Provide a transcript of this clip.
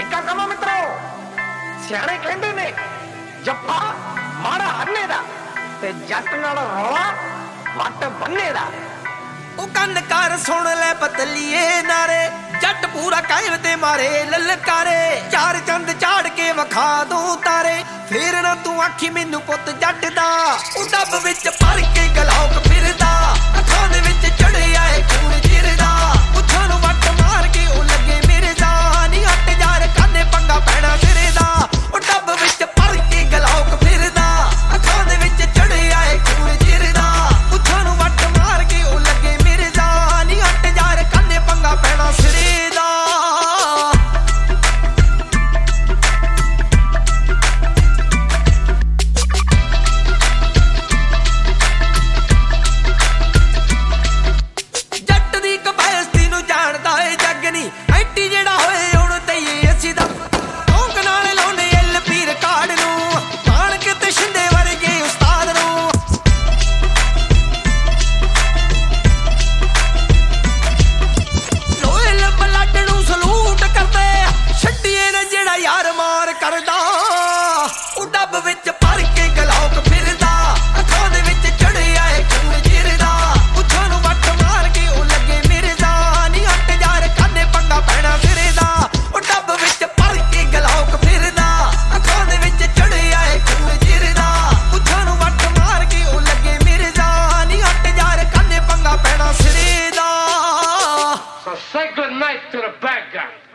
ਤਰੀਕਾ ਕਮਾ ਮਿੱਤਰੋ। ਸਿਆਣੇ ਕਹਿੰਦੇ ਨੇ ਜੱਫਾ ਮਾੜਾ ਹੰਨੇ ਦਾ ਤੇ ਜੱਟ ਨਾਲ ਰੌਲਾ ਵੱਟ ਬੰਨੇ ਦਾ। ਉਹ ਕੰਨ ਕਰ ਸੁਣ ਲੈ ਪਤਲੀਏ ਨਾਰੇ, ਜੱਟ ਪੂਰਾ ਕਾਇਮ ਤੇ ਮਾਰੇ ਲਲਕਾਰੇ। ਚਾਰ ਚੰਦ ਚਾੜ ਕੇ ਵਿਖਾ ਦੂੰ ਤਾਰੇ, ਫੇਰ ਨਾ ਤੂੰ ਆਖੀ ਮੈਨੂੰ ਪੁੱਤ ਜੱਟ ਦਾ। ਉਹ ਡੱਬ ਵਿੱਚ ਭਰ ਕੇ ਗਲੌਕ ਫਿਰਦਾ, ਅੱਖਾਂ ਦੇ ਵਿੱਚ ਚੜਿਆ ਏ ਖੂਨ ਜਿਰਦਾ। ਪੁੱਛਾਂ ਨੂੰ ਵੱਟ ਮਾਰ ਕੇ ਉਹ ਲੱਗੇ ਮੇਰੇ ਦਾ, ਨੀ ਹੱਟ ਯਾਰ ਕਾਨੇ ਪੰਗਾ ਪੈਣਾ ਤੇਰੇ ਦਾ। ਉਹ ਡੱਬ ਵਿੱਚ ਭਰ ਕੇ ਗਲੌਕ ਫਿਰਦਾ, ਅੱਖਾਂ ਦੇ ਵਿੱਚ ਚੜਿਆ ਏ ਖੂਨ ਜਿਰਦਾ। ਪੁੱਛਾਂ ਨੂੰ ਵੱਟ ਮਾਰ ਕੇ ਉਹ ਲੱਗੇ ਮੇਰੇ ਦਾ, ਨੀ ਹੱਟ ਯਾਰ ਕਾਨੇ ਪੰਗਾ ਪੈਣਾ ਸਿਰੇ ਦਾ। ਜੱਟ ਦੀ ਕਪੈਸਿਟੀ ਨੂੰ ਜਾਣਦਾ ਏ ਜੱਗ ਨੀ, ਐਂਟੀ ਜਿਹੜਾ ਹੋਏ ਹੁਣ ਤਈਏ ਅਸੀਂ ਦਾ। ਕੌਂਕ ਨਾਲ ਲਾਉਣੇ LP ਰਿਕਾਰਡ ਨੂੰ, ਮਾਣਕ ਤੇ ਸ਼ਿੰਦੇ ਵਰਗੇ ਉਸਤਾਦ ਨੂੰ। ਲੋਇਲ ਬਲੱਡ ਨੂੰ ਸਲੂਟ ਕਰਦੇ, ਛੱਡੀਏ ਨਾ ਜਿਹੜਾ ਯਾਰ ਮਾਰ ਕਰਦਾ। ਉਹ ਡੱਬ ਵਿੱਚ ਭਰ ਕੇ ਗਲੌਕ ਫਿਰਦਾ, ਅੱਖਾਂ ਦੇ ਵਿੱਚ ਚੜਿਆ ਏ ਖੂਨ ਜਿਰਦਾ। ਪੁੱਛਾਂ ਨੂੰ ਵੱਟ ਮਾਰ ਕੇ ਉਹ ਲੱਗੇ ਮੇਰੇ ਦਾ, ਨੀ ਹੱਟ ਯਾਰ ਕਾਨੇ ਪੰਗਾ ਪੈਣਾ ਸਿਰੇ ਦਾ। ਉਹ ਡੱਬ ਵਿੱਚ ਭਰ ਕੇ ਗਲੌਕ ਫਿਰਦਾ, ਅੱਖਾਂ ਦੇ ਵਿੱਚ ਚੜਿਆ ਏ ਖੂਨ ਜਿਰਦਾ। ਪੁੱਛਾਂ ਨੂੰ ਵੱਟ ਮਾਰ ਕੇ ਉਹ ਲੱਗੇ ਮੇਰੇ ਦਾ, ਨੀ ਹੱਟ ਯਾਰ ਕਾਨੇ ਪੰਗਾ ਪੈਣਾ ਸਿਰੇ ਦਾ। So say good night to the bad guy.